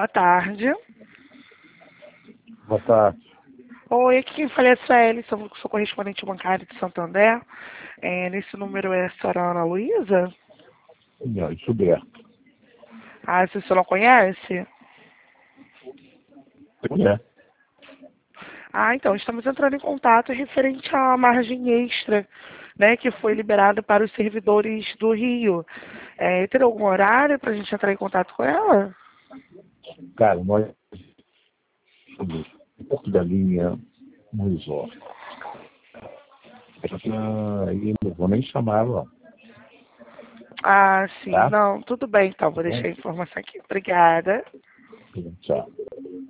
Boa tarde. Boa tarde. Oi, aqui quem fala é a Sueli, sou correspondente bancário de Santander. Nesse número é a senhora Ana Luísa? Não, Gilberto. Ah, se o senhor não conhece? É. Ah, então, estamos entrando em contato referente à margem extra, né, que foi liberada para os servidores do Rio. Teria algum horário para a gente entrar em contato com ela? Cara, nós somos em Porto da Linha, no resort. E não vou nem chamar ela, Ah, sim. tá? Não, tudo bem, então. Tá Vou deixar bom? a informação aqui. Obrigada. Tchau.